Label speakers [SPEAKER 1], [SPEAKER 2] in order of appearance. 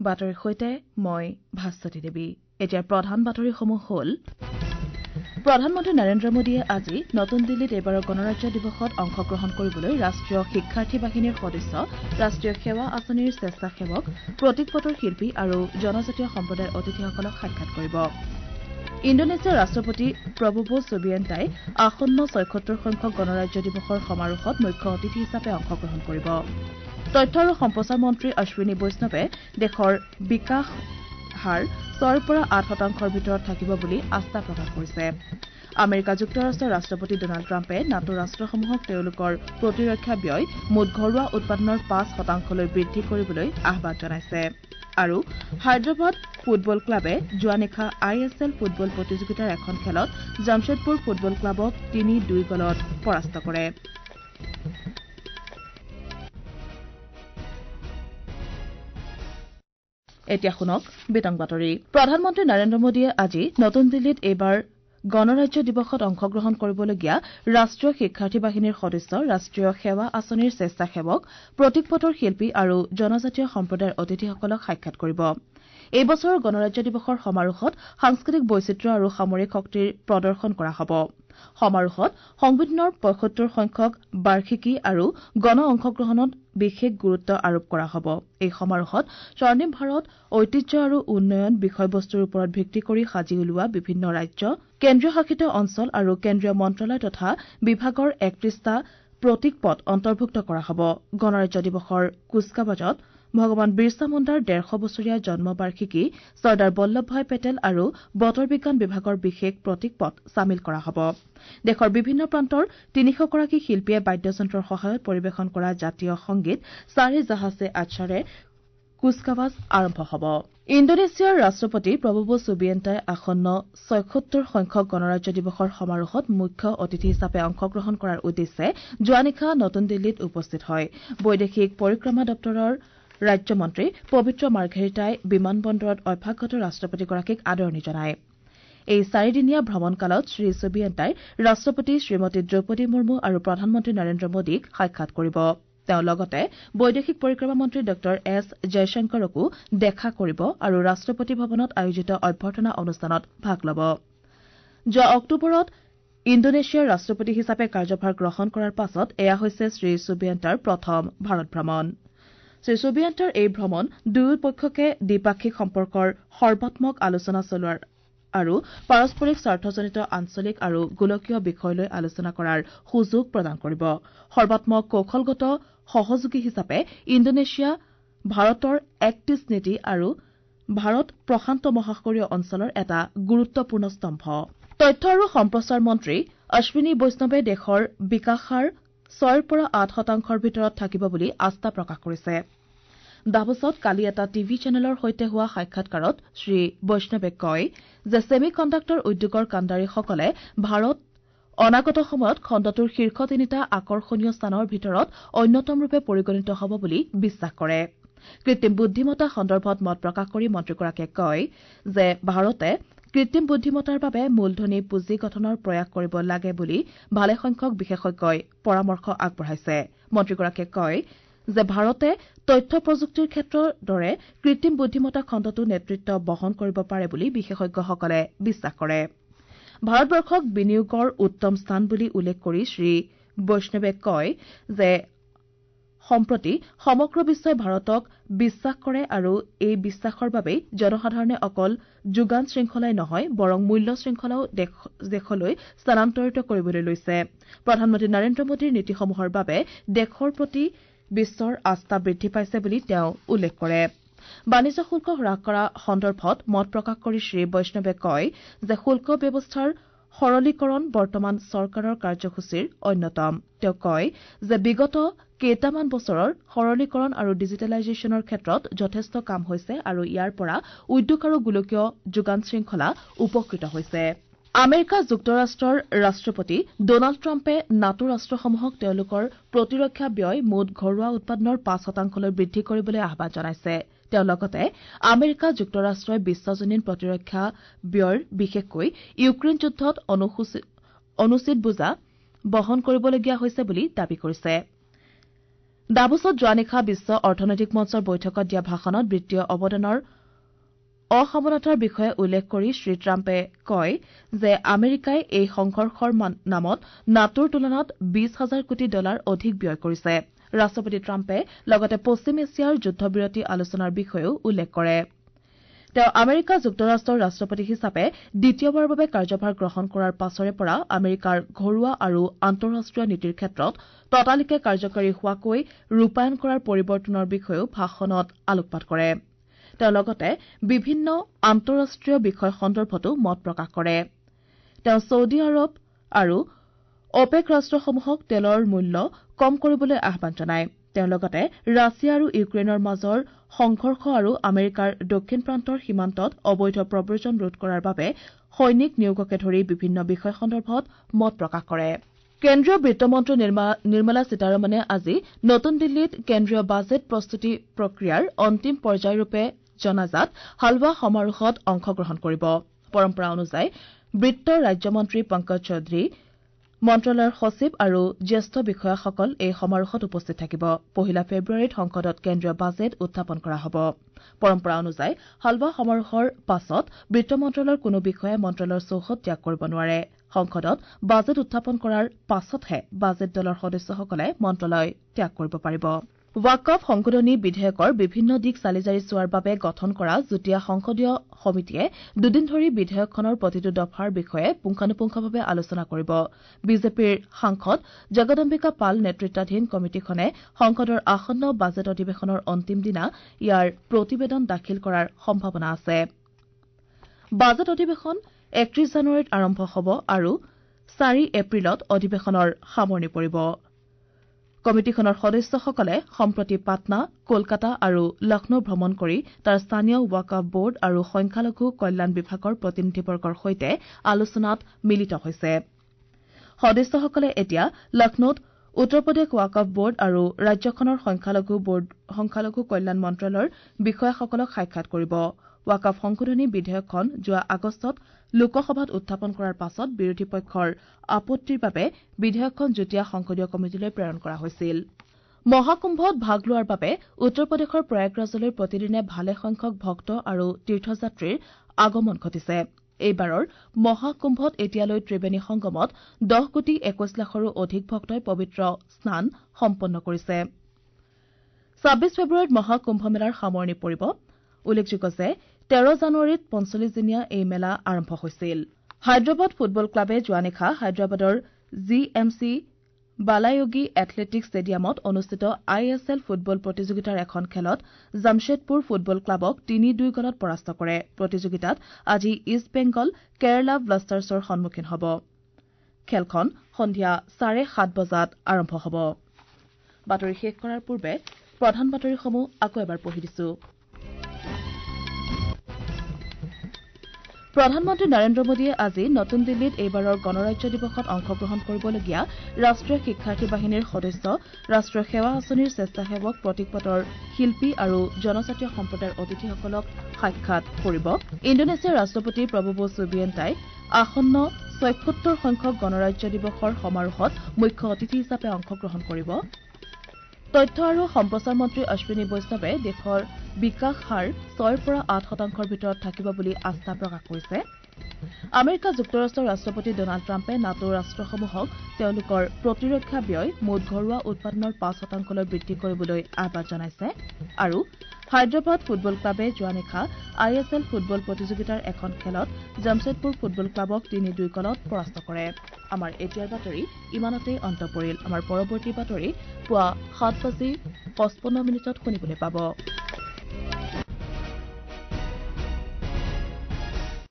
[SPEAKER 1] বাতৰিৰ সৈতে মই ভাস্বতী দেৱী। এতিয়া প্ৰধান বাতৰিসমূহ হ'ল প্ৰধানমন্ত্ৰী নৰেন্দ্ৰ মোদীয়ে আজি নতুন দিল্লীত এইবাৰৰ গণৰাজ্য দিৱসত অংশগ্ৰহণ কৰিবলৈ ৰাষ্ট্ৰীয় শিক্ষাৰ্থী বাহিনীৰ সদস্য, ৰাষ্ট্ৰীয় সেৱা আঁচনিৰ স্বেচ্ছাসেৱক, প্ৰতীকপটৰ শিল্পী আৰু জনজাতীয় সম্প্ৰদায়ৰ অতিথিসকলক সাক্ষাৎ কৰিব। ইণ্ডোনেছিয়াৰ ৰাষ্ট্ৰপতি প্ৰবোৱো ছুবিয়েণ্টাই আসন্ন ৭৬ সংখ্যক গণৰাজ্য দিৱসৰ সমাৰোহত মুখ্য অতিথি হিচাপে অংশগ্ৰহণ কৰিব। তথ্য আৰু সম্প্ৰচাৰ মন্ত্ৰী অশ্বিনী বৈষ্ণৱে দেশৰ বিকাশ হাৰ ৬-৮% ভিতৰত থাকিব বুলি আস্থা প্ৰকাশ কৰিছে। আমেৰিকা যুক্তৰাষ্ট্ৰৰ ৰাষ্ট্ৰপতি ডনাল্ড ট্ৰাম্পে নাটো ৰাষ্ট্ৰসমূহক তেওঁলোকৰ প্ৰতিৰক্ষা ব্যয় মুঠ ঘৰুৱা উৎপাদনৰ ৫% বৃদ্ধি কৰিবলৈ আহ্বান জনাইছে। আৰু হায়দৰাবাদ ফুটবল ক্লাবে যোৱা নিশা ISL ফুটবল প্ৰতিযোগিতাৰ এখন খেলত জামছেদপুৰ ফুটবল ক্লাবক ৩-২ গলত পৰাস্ত কৰে। এতিয়া শুনক বিতং বাতৰি। প্ৰধানমন্ত্ৰী নৰেন্দ্ৰ মোদীয়ে আজি নতুন দিল্লীত এইবাৰ গণৰাজ্য দিৱসত অংশগ্ৰহণ কৰিবলগীয়া ৰাষ্ট্ৰীয় শিক্ষাৰ্থী বাহিনীৰ সদস্য, ৰাষ্ট্ৰীয় সেৱা আঁচনিৰ স্বেচ্ছাসেৱক, প্ৰতীকপটৰ শিল্পী আৰু জনজাতীয় সম্প্ৰদায়ৰ অতিথিসকলক সাক্ষাৎ কৰিব। এই বছৰৰ গণৰাজ্য দিৱসৰ সমাৰোহত সাংস্কৃতিক বৈচিত্ৰ্য আৰু সামৰিক শক্তিৰ প্ৰদৰ্শন কৰা হ'ব। সমাৰোহত সংবিধানৰ ৭৫ সংখ্যক বাৰ্ষিকী আৰু গণ অংশগ্ৰহণত বিশেষ গুৰুত্ব আৰোপ কৰা হ'ব। এই সমাৰোহত স্বৰ্ণিম ভাৰত, ঐতিহ্য আৰু উন্নয়ন বিষয়বস্তুৰ ওপৰত ভিত্তি কৰি সাজি উলিওৱা বিভিন্ন ৰাজ্য, কেন্দ্ৰীয় শাসিত অঞ্চল আৰু কেন্দ্ৰীয় মন্ত্ৰালয় তথা বিভাগৰ ৩১টা প্ৰতীক পট অন্তৰ্ভুক্ত কৰা হ'ব। গণৰাজ্য দিৱসৰ কুচকাৱাজত ভগৱান বিৰছা মুণ্ডাৰ ১৫০ বছৰীয়া জন্মবাৰ্ষিকী, চৰ্দাৰ বল্লভ ভাই পেটেল আৰু বতৰ বিজ্ঞান বিভাগৰ বিশেষ প্ৰতীক পট চামিল কৰা হ'ব। দেশৰ বিভিন্ন প্ৰান্তৰ ৩০০ গৰাকী শিল্পীয়ে বাদ্যযন্ত্ৰৰ সহায়ত পৰিৱেশন কৰা জাতীয় সংগীত চাৰে জাহাঁ ছে আচ্ছাৰে কুচকাৱাজ আৰম্ভ হ'ব। ইণ্ডোনেছিয়াৰ ৰাষ্ট্ৰপতি প্ৰবোৱো ছুবিয়েণ্টাই আসন্ন ৭৬ সংখ্যক গণৰাজ্য দিৱসৰ সমাৰোহত মুখ্য অতিথি হিচাপে অংশগ্ৰহণ কৰাৰ উদ্দেশ্যে যোৱা নিশা নতুন দিল্লীত উপস্থিত হয়। বৈদেশিক পৰিক্ৰমা দপ্তৰৰ ৰাজ্যমন্ত্ৰী পবিত্ৰ মাৰ্ঘেৰিটাই বিমান বন্দৰত অভ্যাগত ৰাষ্ট্ৰপতিগৰাকীক আদৰণি জনায়। এই ৪দিনীয়া ভ্ৰমণকালত শ্ৰী ছুবিয়েণ্টাই ৰাষ্ট্ৰপতি শ্ৰীমতী দ্ৰৌপদী মুৰ্মু আৰু প্ৰধানমন্ত্ৰী নৰেন্দ্ৰ মোদীক সাক্ষাৎ কৰিব। তেওঁ লগতে বৈদেশিক পৰিক্ৰমা মন্ত্ৰী ডঃ এছ জয়শংকৰকো দেখা কৰিব আৰু ৰাষ্ট্ৰপতি ভৱনত আয়োজিত অভ্যৰ্থনা অনুষ্ঠানত ভাগ ল'ব। যোৱা অক্টোবৰত ইণ্ডোনেছিয়াৰ ৰাষ্ট্ৰপতি হিচাপে কাৰ্যভাৰ গ্ৰহণ কৰাৰ পাছত এয়া হৈছে শ্ৰী ছুবিয়েণ্টাৰ প্ৰথম ভাৰত ভ্ৰমণ। শ্ৰী ছুবিয়েণ্টাৰ এই ভ্ৰমণ দুয়ো পক্ষকে দ্বিপাক্ষিক সম্পৰ্কৰ সৰ্বাত্মক আলোচনা চলোৱাৰ আৰু পাৰস্পৰিক স্বাৰ্থজনিত আঞ্চলিক আৰু গোলকীয় বিষয় লৈ আলোচনা কৰাৰ সুযোগ প্ৰদান কৰিব। সৰ্বাত্মক কৌশলগত সহযোগী হিচাপে ইণ্ডোনেছিয়া ভাৰতৰ এক্ট ইষ্ট নীতি আৰু ভাৰত প্ৰশান্ত মহাসাগৰীয় অঞ্চলৰ এটা গুৰুত্বপূৰ্ণ স্তম্ভ। তথ্য আৰু সম্প্ৰচাৰ মন্ত্ৰী অশ্বিনী বৈষ্ণৱে দেশৰ বিকাশ হাৰ ৬-৮% ভিতৰত থাকিব বুলি আস্থা প্ৰকাশ কৰিছে। ডাভোছত কালি এটা টিভি চেনেলৰ সৈতে হোৱা সাক্ষাৎকাৰত শ্ৰী বৈষ্ণৱে কয় যে ছেমি কণ্ডাক্টৰ উদ্যোগৰ কাণ্ডাৰীসকলে ভাৰত অনাগত সময়ত খণ্ডটোৰ শীৰ্ষ ৩টা আকৰ্ষণীয় স্থানৰ ভিতৰত অন্যতমৰূপে পৰিগণিত হ'ব বুলি বিশ্বাস কৰে। কৃত্ৰিম বুদ্ধিমত্তা সন্দৰ্ভত মত প্ৰকাশ কৰি মন্ত্ৰীগৰাকীয়ে কয় যে ভাৰতে কৃত্ৰিম বুদ্ধিমত্তাৰ বাবে মূলধনী পুঁজি গঠনৰ প্ৰয়াস কৰিব লাগে বুলি ভালেসংখ্যক বিশেষজ্ঞই পৰামৰ্শ আগবঢ়াইছে। মন্ত্ৰীগৰাকীয়ে কয় যে ভাৰতে তথ্য প্ৰযুক্তিৰ ক্ষেত্ৰৰ দৰে কৃত্ৰিম বুদ্ধিমত্তা খণ্ডতো নেতৃত্ব বহন কৰিব পাৰে বুলি বিশেষজ্ঞসকলে বিশ্বাস কৰে। ভাৰতবৰ্ষক বিনিয়োগৰ উত্তম স্থান বুলি উল্লেখ কৰি শ্ৰী বৈষ্ণৱে কয় যে সম্প্ৰতি সমগ্ৰ বিশ্বই ভাৰতক বিশ্বাস কৰে আৰু এই বিশ্বাসৰ বাবেই জনসাধাৰণে অকল যোগান শৃংখলাই নহয় বৰং মূল্য শৃংখলাও দেশলৈ স্থানান্তৰিত কৰিবলৈ লৈছে। প্ৰধানমন্ত্ৰী নৰেন্দ্ৰ মোদীৰ নীতিসমূহৰ বাবে দেশৰ প্ৰতি বিশ্বৰ আস্থা বৃদ্ধি পাইছে বুলি তেওঁ উল্লেখ কৰে। বাণিজ্য শুল্ক হ্ৰাস কৰা সন্দৰ্ভত মত প্ৰকাশ কৰি শ্ৰী বৈষ্ণৱে কয় যে শুল্ক ব্যৱস্থাৰ সৰলীকৰণ বৰ্তমান চৰকাৰৰ কাৰ্যসূচীৰ অন্যতম। তেওঁ কয় যে বিগত কেইটামান বছৰৰ সৰলীকৰণ আৰু ডিজিটেলাইজেশ্যনৰ ক্ষেত্ৰত যথেষ্ট কাম হৈছে আৰু ইয়াৰ পৰা উদ্যোগ আৰু গোলকীয় যোগান শৃংখলা উপকৃত হৈছে। আমেৰিকা যুক্তৰাষ্ট্ৰৰ ৰাষ্ট্ৰপতি ডনাল্ড ট্ৰাম্পে নাটো ৰাষ্ট্ৰসমূহক তেওঁলোকৰ প্ৰতিৰক্ষা ব্যয় মুঠ ঘৰুৱা উৎপাদনৰ ৫% বৃদ্ধি কৰিবলৈ আহ্বান জনাইছে। তেওঁ লগতে আমেৰিকা যুক্তৰাষ্ট্ৰই বিশ্বজনীন প্ৰতিৰক্ষা ব্যয়ৰ বিশেষকৈ ইউক্ৰেইন যুদ্ধত অনুচিত বোজা বহন কৰিবলগীয়া হৈছে বুলি দাবী কৰিছে। ডাভোছত যোৱা নিশা বিশ্ব অৰ্থনৈতিক মঞ্চৰ বৈঠকত দিয়া ভাষণত বিত্তীয় অৱদানৰ অসমানতাৰ বিষয়ে উল্লেখ কৰি শ্ৰীট্ৰাম্পে কয় যে আমেৰিকাই এই সংঘৰ্ষৰ নামত নাটোৰ তুলনাত $20,000 কোটি অধিক ব্যয় কৰিছে ৰাষ্ট্ৰপতি ট্ৰাম্পে লগতে পশ্চিম এছিয়াৰ যুদ্ধবিৰতি আলোচনাৰ বিষয়েও উল্লেখ কৰে তেওঁ আমেৰিকা যুক্তৰাষ্ট্ৰৰ ৰাষ্ট্ৰপতি হিচাপে দ্বিতীয়বাৰৰ বাবে কাৰ্যভাৰ গ্ৰহণ কৰাৰ পাছৰে পৰা আমেৰিকাৰ ঘৰুৱা আৰু আন্তঃৰাষ্ট্ৰীয় নীতিৰ ক্ষেত্ৰত ততালিকে কাৰ্যকৰী হোৱাকৈ ৰূপায়ণ কৰাৰ পৰিৱৰ্তনৰ বিষয়েও ভাষণত আলোকপাত কৰে তেওঁ লগতে বিভিন্ন আন্তঃৰাষ্ট্ৰীয় বিষয় সন্দৰ্ভতো মত প্ৰকাশ কৰে তেওঁ ছৌদি আৰৱ আৰু অপেক ৰাষ্ট্ৰসমূহক তেলৰ মূল্য কম কৰিবলৈ আহ্বান জনায় তেওঁ লগতে ৰাছিয়া আৰু ইউক্ৰেইনৰ মাজৰ সংঘৰ্ষ আৰু আমেৰিকাৰ দক্ষিণ প্ৰান্তৰ সীমান্তত অবৈধ প্ৰব্ৰজন ৰোধ কৰাৰ বাবে সৈনিক নিয়োগকে ধৰি বিভিন্ন বিষয় সন্দৰ্ভত মত প্ৰকাশ কৰে কেন্দ্ৰীয় বিত্তমন্ত্ৰী নিৰ্মলা সীতাৰমণে আজি নতুন দিল্লীত কেন্দ্ৰীয় বাজেট প্ৰস্তুতি প্ৰক্ৰিয়াৰ অন্তিম পৰ্যায়ৰূপে জনাজাত হালৱা সমাৰোহত অংশগ্ৰহণ কৰিব পৰম্পৰা অনুযায়ী বিত্ত ৰাজ্যমন্ত্ৰী পংকজ চৌধুৰী মন্ত্ৰালয়ৰ সচিব আৰু জ্যেষ্ঠ বিষয়াসকল এই সমাৰোহত উপস্থিত থাকিব 1 ফেব্ৰুৱাৰীত সংসদত কেন্দ্ৰীয় বাজেট উত্থাপন কৰা হ'ব পৰম্পৰা অনুযায়ী হালৱা সমাৰোহৰ পাছত বিত্ত মন্ত্ৰালয়ৰ কোনো বিষয়াই মন্ত্ৰালয়ৰ চৌহদ ত্যাগ কৰিব নোৱাৰে সংসদত বাজেট উত্থাপন কৰাৰ পাছতহে বাজেট দলৰ সদস্যসকলে মন্ত্ৰালয় ত্যাগ কৰিব পাৰিব ৱাকফ সংশোধনী বিধেয়কৰ বিভিন্ন দিশ চালিজাৰি চোৱাৰ বাবে গঠন কৰা যুটীয়া সংসদীয় সমিতিয়ে দুদিন ধৰি বিধেয়কখনৰ প্ৰতিটো দফাৰ বিষয়ে পুংখানুপুংখভাৱে আলোচনা কৰিব বিজেপিৰ সাংসদ জগদম্বিকা পাল নেতৃত্বাধীন কমিটিখনে সংসদৰ আসন্ন বাজেট অধিৱেশনৰ অন্তিম দিনা ইয়াৰ প্ৰতিবেদন দাখিল কৰাৰ সম্ভাৱনা আছে বাজেট অধিৱেশন 31 জানুৱাৰীত আৰম্ভ হ'ব আৰু 4 এপ্ৰিলত অধিৱেশনৰ সামৰণি পৰিব কমিটিখনৰ সদস্যসকলে সম্প্ৰতি পাটনা কলকাতা আৰু লক্ষ্ণৌ ভ্ৰমণ কৰি তাৰ স্থানীয় ৱাকফ বোৰ্ড আৰু সংখ্যালঘু কল্যাণ বিভাগৰ প্ৰতিনিধিবৰ্গৰ সৈতে আলোচনাত মিলিত হৈছে সদস্যসকলে এতিয়া লক্ষ্ণৌত উত্তৰ প্ৰদেশ ৱাকফ বোৰ্ড আৰু ৰাজ্যখনৰ সংখ্যালঘু কল্যাণ মন্ত্ৰালয়ৰ বিষয়াসকলক সাক্ষাৎ কৰিব ৱাকফ সংশোধনী বিধেয়কখন যোৱা আগষ্টত লোকসভাত উত্থাপন কৰাৰ পাছত বিৰোধী পক্ষৰ আপত্তিৰ বাবে বিধেয়কখন যুটীয়া সংসদীয় কমিটিলৈ প্ৰেৰণ কৰা হৈছিল মহাকুম্ভত ভাগ লোৱাৰ বাবে উত্তৰ প্ৰদেশৰ প্ৰয়াগৰাজলৈ প্ৰতিদিনে ভালে সংখ্যক ভক্ত আৰু তীৰ্থযাত্ৰীৰ আগমন ঘটিছে এইবাৰৰ মহাকুম্ভত এতিয়ালৈ ত্ৰিবেণী সংগমত 10 কোটি 21 লাখৰো অধিক ভক্তই পবিত্ৰ স্নান সম্পন্ন কৰিছে 26 ফেব্ৰুৱাৰীত মহাকুম্ভ মেলাৰ সামৰণি পৰিব উল্লেখযোগ্য যে 13 জানুৱাৰীত 45দিনীয়া এই মেলা আৰম্ভ হৈছিল হায়দৰাবাদ ফুটবল ক্লাবে যোৱা নিশা হায়দৰাবাদৰ জিএমচি বালায়োগী এথলেটিক্স ষ্টেডিয়ামত অনুষ্ঠিত ISL ফুটবল প্ৰতিযোগিতাৰ এখন খেলত জামশেদপুৰ ফুটবল ক্লাবক 3-2 গলত পৰাস্ত কৰে প্ৰতিযোগিতাত আজি ইষ্ট বেংগল কেৰালা ব্লাষ্টাৰ্ছৰ সন্মুখীন হ'ব খেলখন সন্ধিয়া 7:30 বজাত আৰম্ভ হ'ব বাতৰি শেষ কৰাৰ পূৰ্বে প্ৰধান বাতৰিসমূহ আকৌ এবাৰ পঢ়ি দিছো প্ৰধানমন্ত্ৰী নৰেন্দ্ৰ মোদীয়ে আজি নতুন দিল্লীত এইবাৰৰ গণৰাজ্য দিৱসত অংশগ্ৰহণ কৰিবলগীয়া ৰাষ্ট্ৰীয় শিক্ষাৰ্থী বাহিনীৰ সদস্য ৰাষ্ট্ৰীয় সেৱা আঁচনিৰ স্বেচ্ছাসেৱক প্ৰতীকপটৰ শিল্পী আৰু জনজাতীয় সম্প্ৰদায়ৰ অতিথিসকলক সাক্ষাৎ কৰিব ইণ্ডোনেছিয়াৰ ৰাষ্ট্ৰপতি প্ৰবোৱো চুবিয়ণ্টাই আসন্ন ৭৬ সংখ্যক গণৰাজ্য দিৱসৰ সমাৰোহত মুখ্য অতিথি হিচাপে অংশগ্ৰহণ কৰিব তথ্য আৰু সম্প্ৰচাৰ মন্ত্ৰী অশ্বিনী বৈষ্ণৱে দেশৰ বিকাশ হাৰ 6-8% ভিতৰত থাকিব বুলি আস্থা প্ৰকাশ কৰিছে আমেৰিকা যুক্তৰাষ্ট্ৰৰ ৰাষ্ট্ৰপতি ডনাল্ড ট্ৰাম্পে নাটো ৰাষ্ট্ৰসমূহক তেওঁলোকৰ প্ৰতিৰক্ষা ব্যয় মুঠ ঘৰুৱা উৎপাদনৰ 5% বৃদ্ধি কৰিবলৈ আহ্বান জনাইছে আৰু হায়দৰাবাদ ফুটবল ক্লাবে যোৱা নিশা ISL ফুটবল প্ৰতিযোগিতাৰ এখন খেলত জামশেদপুৰ ফুটবল ক্লাবক 3-2 গলত পৰাস্ত কৰে আমাৰ এতিয়াৰ বাতৰি ইমানতেই অন্ত পৰিল আমাৰ পৰৱৰ্তী বাতৰি পুৱা 7:55 শুনিবলৈ পাব